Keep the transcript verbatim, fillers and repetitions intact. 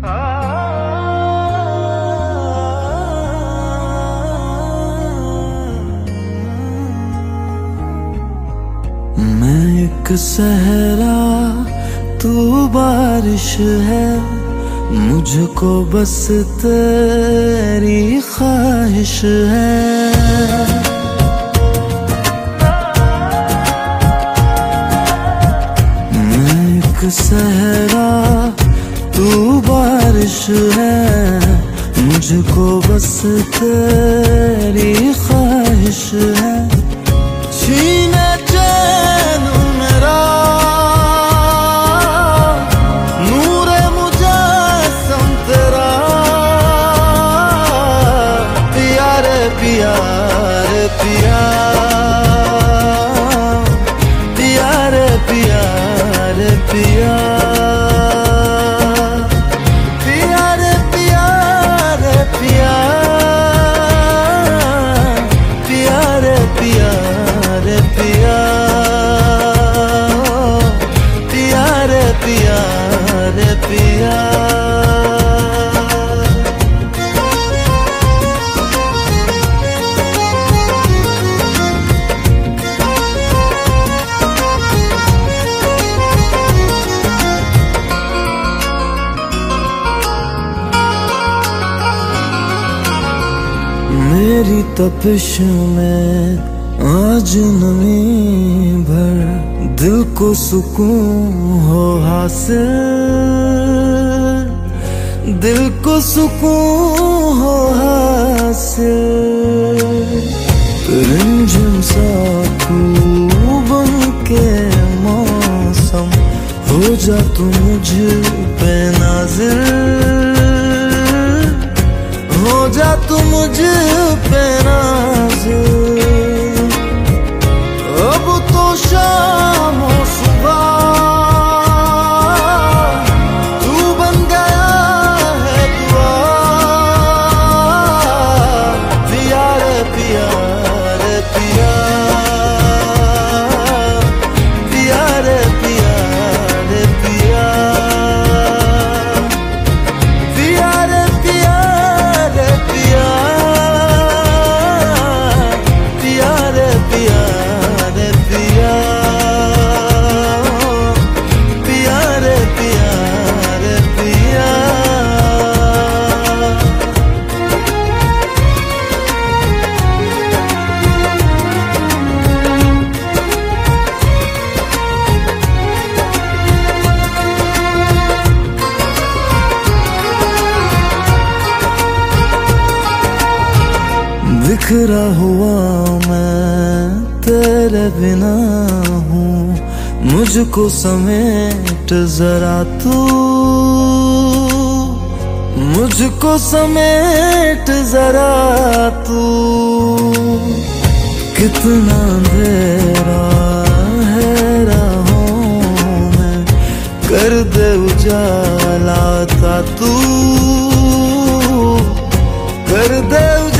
मैं एक सहरा तू बारिश है, मुझको बस तेरी ख्वाहिश है। मैं एक सहरा तू बारिश है, मुझको बस तेरी ख्वाहिश है। छीने चैन मेरा नूरे मुजस्सम तेरा, पिया रे पिया रे पिया, पिया रे पिया रे पिया, पिया रे पिया रे पिया, पिया रे पिया रे पिया, पिया रे पिया रे पिया। मेरी तपिश में आज नमी भर, दिल को सुकून हो हासिल, दिल को सुकून हो हासिल। रिमझिम सा खूब बन के मौसम, हो जा तू मुझ पे नाज़िल, हो जा तू मुझ पे नाज़िल। अब तो शाम हो सुबह, तू बन गया है दुआ, पिया रे पिया रे पिया, पिया रे पिया रे पिया, पिया रे पिया रे पिया, पिया रे पिया रे पिया, पिया रे पिया रे पिया। बिखरा हुआ मैं तेरे बिना हूँ, मुझको समेट जरा तू, मुझको समेट जरा तू। कितना अंधेरा है राहों में, कर दे उजाला ता तू, कर दे